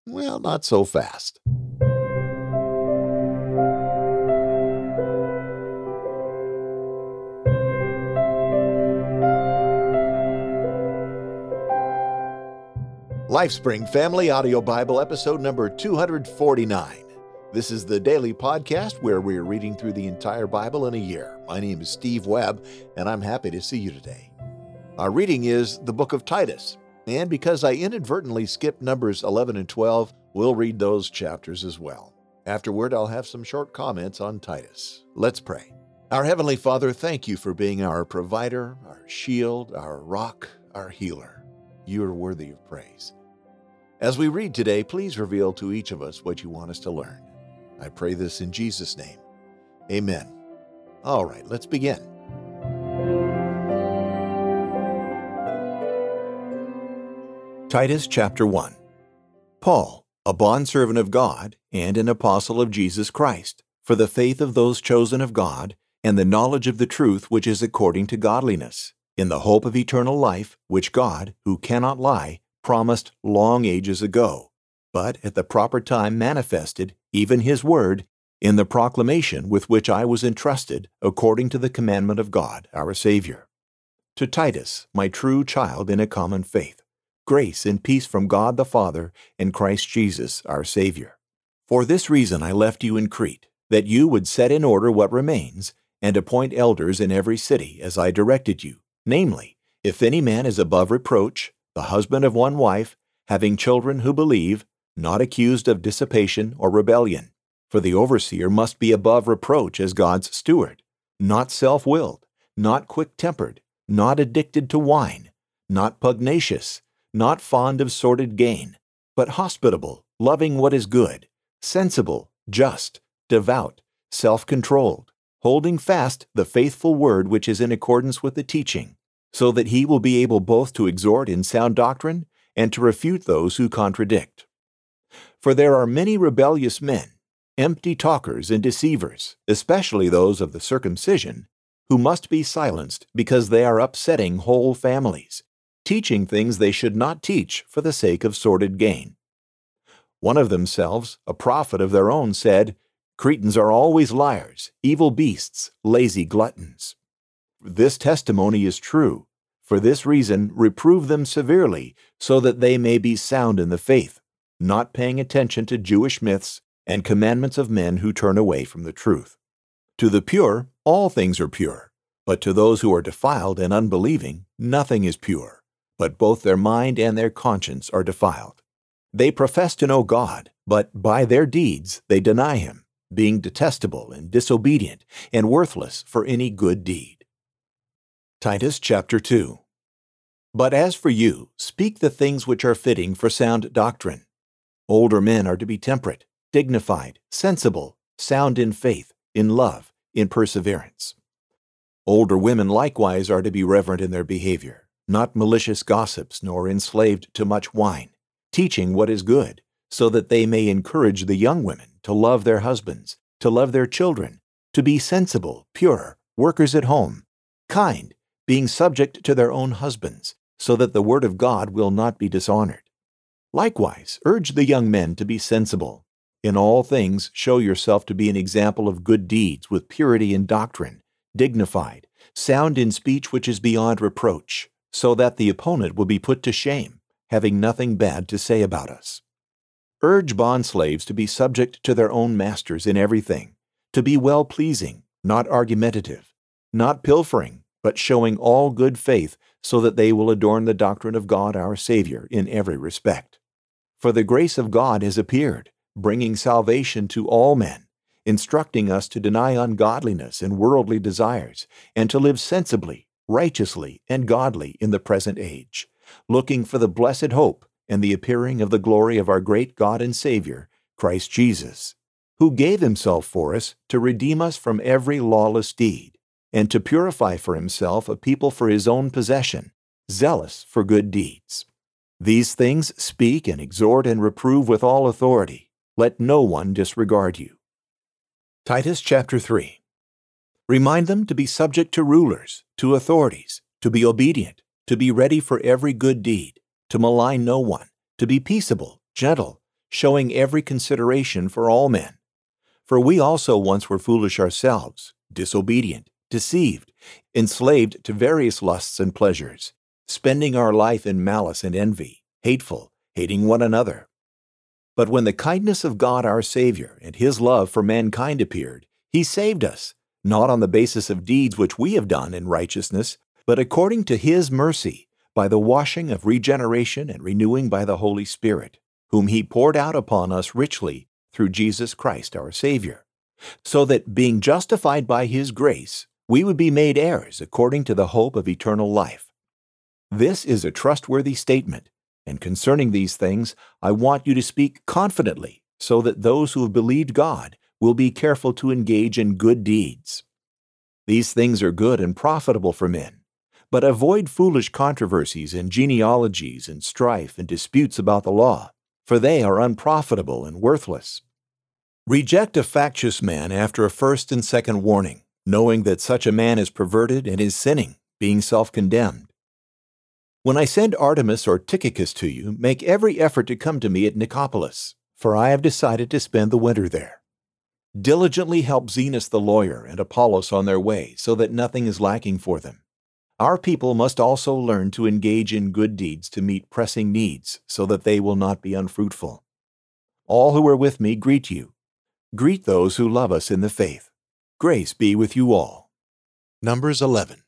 Well, not so fast. LifeSpring Family Audio Bible episode number 249. This is the daily podcast where we're reading through the entire Bible in a year. My name is Steve Webb, and I'm happy to see you today. Our reading is the book of Titus, and because I inadvertently skipped numbers 11 and 12, we'll read those chapters as well. Afterward, I'll have some short comments on Titus. Let's pray. Our Heavenly Father, thank you for being our provider, our shield, our rock, our healer. You are worthy of praise. As we read today, please reveal to each of us what you want us to learn. I pray this in Jesus' name. Amen. All right, let's begin. Titus chapter 1. Paul, a bondservant of God and an apostle of Jesus Christ, for the faith of those chosen of God and the knowledge of the truth which is according to godliness, in the hope of eternal life, which God, who cannot lie, promised long ages ago, but at the proper time manifested, even his word, in the proclamation with which I was entrusted, according to the commandment of God, our Savior. To Titus, my true child in a common faith, grace and peace from God the Father and Christ Jesus, our Savior. For this reason I left you in Crete, that you would set in order what remains, and appoint elders in every city, as I directed you, namely, if any man is above reproach, the husband of one wife, having children who believe, not accused of dissipation or rebellion. For the overseer must be above reproach as God's steward, not self-willed, not quick-tempered, not addicted to wine, not pugnacious, not fond of sordid gain, but hospitable, loving what is good, sensible, just, devout, self-controlled, holding fast the faithful word which is in accordance with the teaching, so that he will be able both to exhort in sound doctrine and to refute those who contradict. For there are many rebellious men, empty talkers and deceivers, especially those of the circumcision, who must be silenced because they are upsetting whole families, teaching things they should not teach for the sake of sordid gain. One of themselves, a prophet of their own, said, "Cretans are always liars, evil beasts, lazy gluttons." This testimony is true. For this reason, reprove them severely, so that they may be sound in the faith, not paying attention to Jewish myths and commandments of men who turn away from the truth. To the pure, all things are pure, but to those who are defiled and unbelieving, nothing is pure, but both their mind and their conscience are defiled. They profess to know God, but by their deeds they deny Him, being detestable and disobedient and worthless for any good deed. Titus chapter 2. But as for you, speak the things which are fitting for sound doctrine. Older men are to be temperate, dignified, sensible, sound in faith, in love, in perseverance. Older women likewise are to be reverent in their behavior, not malicious gossips, nor enslaved to much wine, teaching what is good, so that they may encourage the young women to love their husbands, to love their children, to be sensible, pure, workers at home, kind, being subject to their own husbands, so that the word of God will not be dishonored. Likewise, urge the young men to be sensible. In all things, show yourself to be an example of good deeds with purity in doctrine, dignified, sound in speech which is beyond reproach, so that the opponent will be put to shame, having nothing bad to say about us. Urge bondslaves to be subject to their own masters in everything, to be well-pleasing, not argumentative, not pilfering, but showing all good faith, so that they will adorn the doctrine of God our Savior in every respect. For the grace of God has appeared, bringing salvation to all men, instructing us to deny ungodliness and worldly desires, and to live sensibly, righteously, and godly in the present age, looking for the blessed hope and the appearing of the glory of our great God and Savior, Christ Jesus, who gave Himself for us to redeem us from every lawless deed, and to purify for Himself a people for His own possession, zealous for good deeds. These things speak and exhort and reprove with all authority. Let no one disregard you. Titus chapter 3. Remind them to be subject to rulers, to authorities, to be obedient, to be ready for every good deed, to malign no one, to be peaceable, gentle, showing every consideration for all men. For we also once were foolish ourselves, disobedient, deceived, enslaved to various lusts and pleasures, spending our life in malice and envy, hateful, hating one another. But when the kindness of God our Savior and His love for mankind appeared, He saved us, not on the basis of deeds which we have done in righteousness, but according to His mercy, by the washing of regeneration and renewing by the Holy Spirit, whom He poured out upon us richly through Jesus Christ our Savior, so that, being justified by His grace, we would be made heirs according to the hope of eternal life. This is a trustworthy statement, and concerning these things I want you to speak confidently, so that those who have believed God will be careful to engage in good deeds. These things are good and profitable for men, but avoid foolish controversies and genealogies and strife and disputes about the law, for they are unprofitable and worthless. Reject a factious man after a first and second warning, knowing that such a man is perverted and is sinning, being self-condemned. When I send Artemas or Tychicus to you, make every effort to come to me at Nicopolis, for I have decided to spend the winter there. Diligently help Zenas the lawyer and Apollos on their way, so that nothing is lacking for them. Our people must also learn to engage in good deeds to meet pressing needs, so that they will not be unfruitful. All who are with me greet you. Greet those who love us in the faith. Grace be with you all. Numbers 11.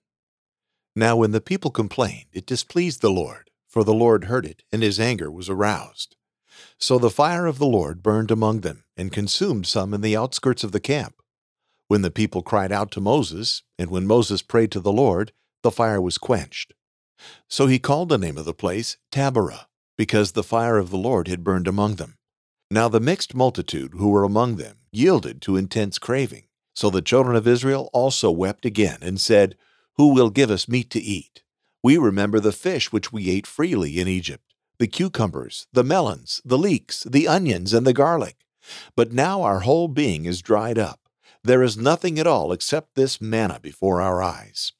Now when the people complained, it displeased the Lord, for the Lord heard it, and His anger was aroused. So the fire of the Lord burned among them, and consumed some in the outskirts of the camp. When the people cried out to Moses, and when Moses prayed to the Lord, the fire was quenched. So he called the name of the place Taberah, because the fire of the Lord had burned among them. Now the mixed multitude who were among them yielded to intense craving. So the children of Israel also wept again, and said, Who will give us meat to eat? We remember the fish which we ate freely in Egypt, the cucumbers, the melons, the leeks, the onions, and the garlic. But now our whole being is dried up. There is nothing at all except this manna before our eyes.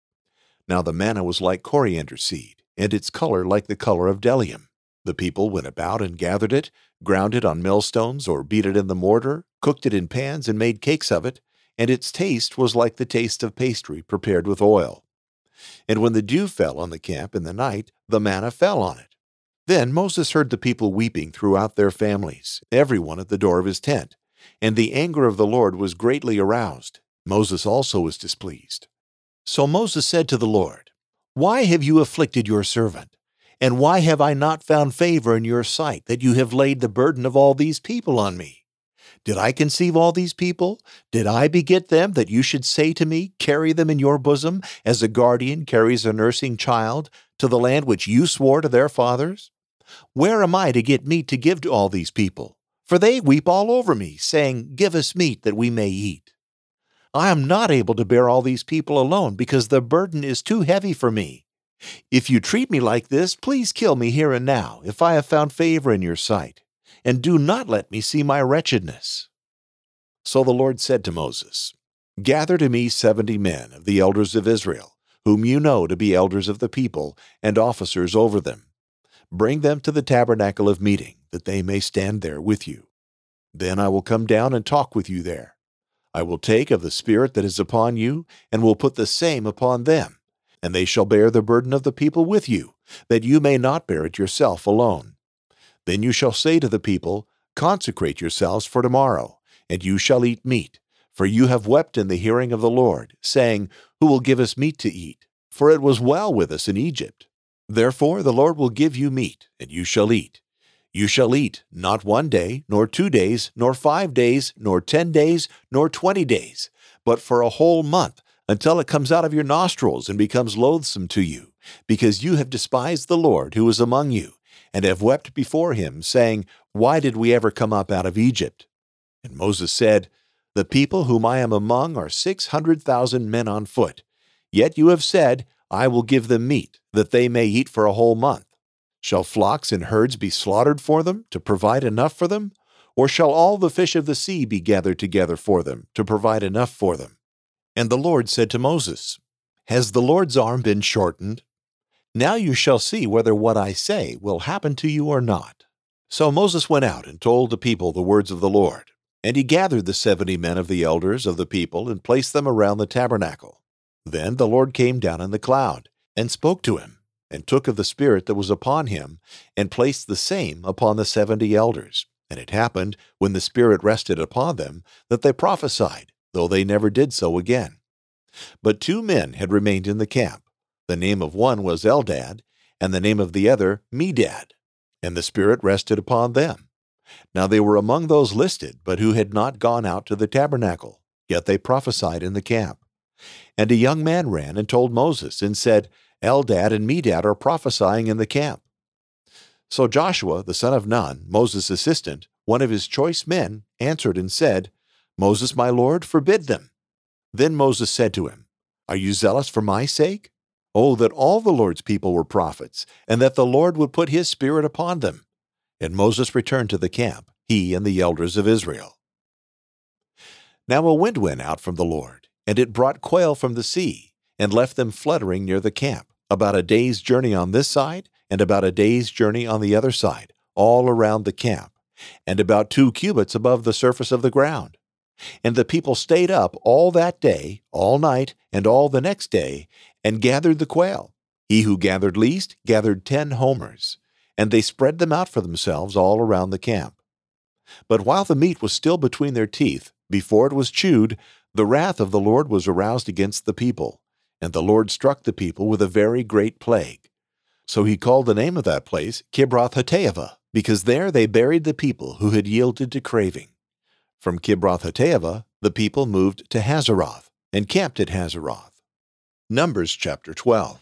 Now the manna was like coriander seed, and its color like the color of bdellium. The people went about and gathered it, ground it on millstones, or beat it in the mortar, cooked it in pans, and made cakes of it, and its taste was like the taste of pastry prepared with oil. And when the dew fell on the camp in the night, the manna fell on it. Then Moses heard the people weeping throughout their families, every one at the door of his tent, and the anger of the Lord was greatly aroused. Moses also was displeased. So Moses said to the Lord, Why have you afflicted your servant? And why have I not found favor in your sight, that you have laid the burden of all these people on me? Did I conceive all these people? Did I beget them, that you should say to me, Carry them in your bosom, as a guardian carries a nursing child, to the land which you swore to their fathers? Where am I to get meat to give to all these people? For they weep all over me, saying, Give us meat that we may eat. I am not able to bear all these people alone, because the burden is too heavy for me. If you treat me like this, please kill me here and now, if I have found favor in your sight, and do not let me see my wretchedness. So the Lord said to Moses, Gather to me 70 men of the elders of Israel, whom you know to be elders of the people and officers over them. Bring them to the tabernacle of meeting, that they may stand there with you. Then I will come down and talk with you there. I will take of the Spirit that is upon you, and will put the same upon them. And they shall bear the burden of the people with you, that you may not bear it yourself alone. Then you shall say to the people, Consecrate yourselves for tomorrow, and you shall eat meat. For you have wept in the hearing of the Lord, saying, Who will give us meat to eat? For it was well with us in Egypt. Therefore the Lord will give you meat, and you shall eat. You shall eat, not 1 day, nor 2 days, nor 5 days, nor 10 days, nor 20 days, but for a whole month, until it comes out of your nostrils and becomes loathsome to you, because you have despised the Lord who is among you, and have wept before him, saying, Why did we ever come up out of Egypt? And Moses said, The people whom I am among are 600,000 men on foot. Yet you have said, I will give them meat, that they may eat for a whole month. Shall flocks and herds be slaughtered for them, to provide enough for them? Or shall all the fish of the sea be gathered together for them, to provide enough for them? And the Lord said to Moses, Has the Lord's arm been shortened? Now you shall see whether what I say will happen to you or not. So Moses went out and told the people the words of the Lord. And he gathered the 70 men of the elders of the people and placed them around the tabernacle. Then the Lord came down in the cloud, and spoke to him, and took of the Spirit that was upon him, and placed the same upon the 70 elders. And it happened, when the Spirit rested upon them, that they prophesied, though they never did so again. But 2 men had remained in the camp. The name of one was Eldad, and the name of the other Medad. And the Spirit rested upon them. Now they were among those listed, but who had not gone out to the tabernacle, yet they prophesied in the camp. And a young man ran and told Moses, and said, Eldad and Medad are prophesying in the camp. So Joshua, the son of Nun, Moses' assistant, one of his choice men, answered and said, Moses, my lord, forbid them. Then Moses said to him, Are you zealous for my sake? Oh, that all the Lord's people were prophets, and that the Lord would put his Spirit upon them. And Moses returned to the camp, he and the elders of Israel. Now a wind went out from the Lord, and it brought quail from the sea, and left them fluttering near the camp, about a day's journey on this side, and about a day's journey on the other side, all around the camp, and about 2 cubits above the surface of the ground. And the people stayed up all that day, all night, and all the next day, and gathered the quail. He who gathered least gathered 10 homers. And they spread them out for themselves all around the camp. But while the meat was still between their teeth, before it was chewed, the wrath of the Lord was aroused against the people, and the Lord struck the people with a very great plague. So he called the name of that place Kibroth-Hattaavah, because there they buried the people who had yielded to craving. From Kibroth-Hattaavah, the people moved to Hazeroth, and camped at Hazeroth. Numbers chapter 12.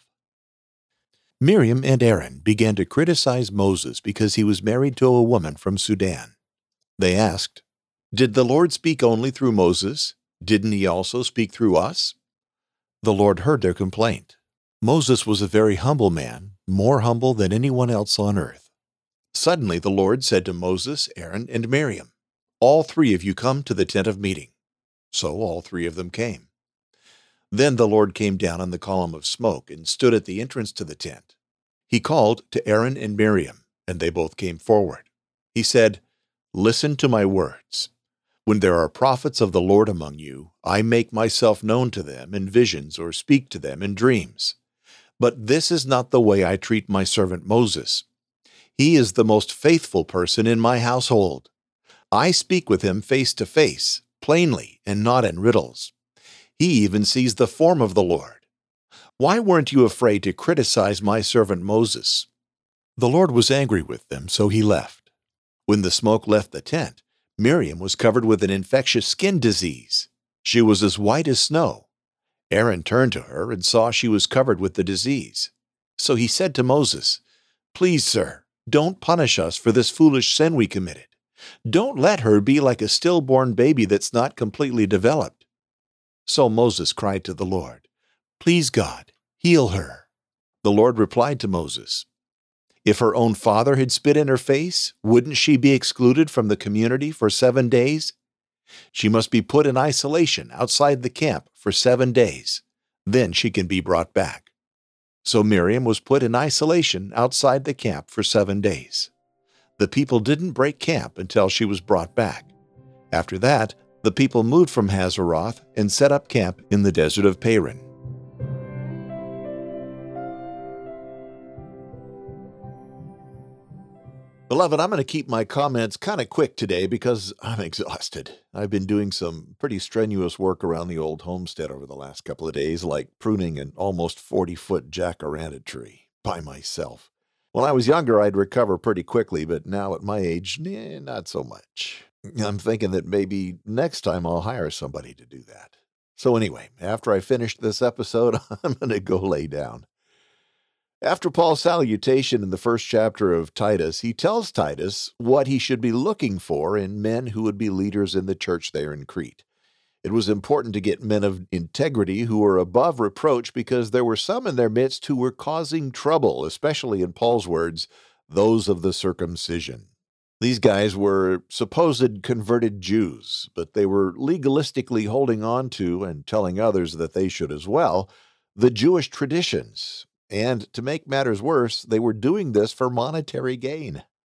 Miriam and Aaron began to criticize Moses because he was married to a woman from Sudan. They asked, Did the Lord speak only through Moses? Didn't he also speak through us? The Lord heard their complaint. Moses was a very humble man, more humble than anyone else on earth. Suddenly the Lord said to Moses, Aaron, and Miriam, All 3 of you come to the tent of meeting. So all 3 of them came. Then the Lord came down in the column of smoke and stood at the entrance to the tent. He called to Aaron and Miriam, and they both came forward. He said, Listen to my words. When there are prophets of the Lord among you, I make myself known to them in visions or speak to them in dreams. But this is not the way I treat my servant Moses. He is the most faithful person in my household. I speak with him face to face, plainly and not in riddles. He even sees the form of the Lord. Why weren't you afraid to criticize my servant Moses? The Lord was angry with them, so he left. When the smoke left the tent, Miriam was covered with an infectious skin disease. She was as white as snow. Aaron turned to her and saw she was covered with the disease. So he said to Moses, Please, sir, don't punish us for this foolish sin we committed. Don't let her be like a stillborn baby that's not completely developed. So Moses cried to the Lord, Please, God, heal her. The Lord replied to Moses, If her own father had spit in her face, wouldn't she be excluded from the community for 7 days? She must be put in isolation outside the camp for 7 days. Then she can be brought back. So Miriam was put in isolation outside the camp for 7 days. The people didn't break camp until she was brought back. After that, the people moved from Hazeroth and set up camp in the desert of Paran. Beloved, I'm going to keep my comments kind of quick today because I'm exhausted. I've been doing some pretty strenuous work around the old homestead over the last couple of days, like pruning an almost 40-foot jacaranda tree by myself. When I was younger, I'd recover pretty quickly, but now at my age, not so much. I'm thinking that maybe next time I'll hire somebody to do that. So anyway, after I finish this episode, I'm going to go lay down. After Paul's salutation in the first chapter of Titus, he tells Titus what he should be looking for in men who would be leaders in the church there in Crete. It was important to get men of integrity who were above reproach because there were some in their midst who were causing trouble, especially in Paul's words, those of the circumcision. These guys were supposed converted Jews, but they were legalistically holding on to and telling others that they should as well, the Jewish traditions. And to make matters worse, they were doing this for monetary gain.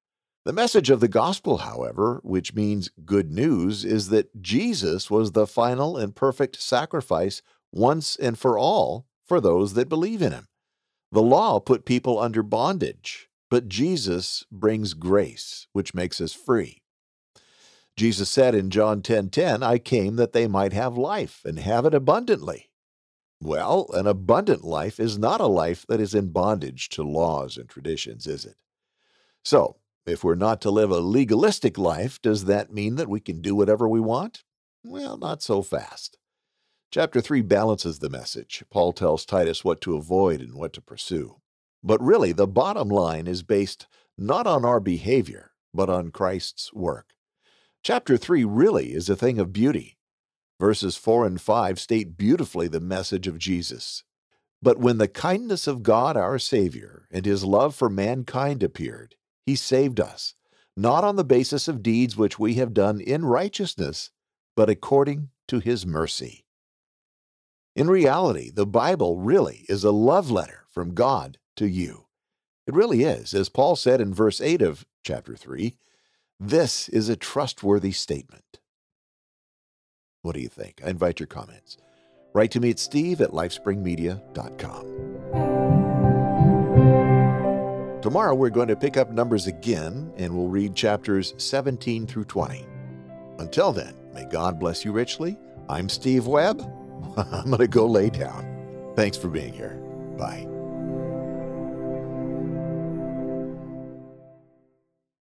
The message of the gospel, however, which means good news, is that Jesus was the final and perfect sacrifice once and for all for those that believe in him. The law put people under bondage, but Jesus brings grace, which makes us free. Jesus said in John 10:10, "I came that they might have life and have it abundantly." Well, an abundant life is not a life that is in bondage to laws and traditions, is it? So, if we're not to live a legalistic life, does that mean that we can do whatever we want? Well, not so fast. Chapter 3 balances the message. Paul tells Titus what to avoid and what to pursue. But really, the bottom line is based not on our behavior, but on Christ's work. Chapter 3 really is a thing of beauty. Verses 4 and 5 state beautifully the message of Jesus. But when the kindness of God our Savior and his love for mankind appeared, he saved us, not on the basis of deeds which we have done in righteousness, but according to his mercy. In reality, the Bible really is a love letter from God to you. It really is. As Paul said in verse 8 of chapter 3, this is a trustworthy statement. What do you think? I invite your comments. Write to me at steve@lifespringmedia.com. Tomorrow we're going to pick up Numbers again, and we'll read chapters 17 through 20. Until then, may God bless you richly. I'm Steve Webb. I'm going to go lay down. Thanks for being here. Bye.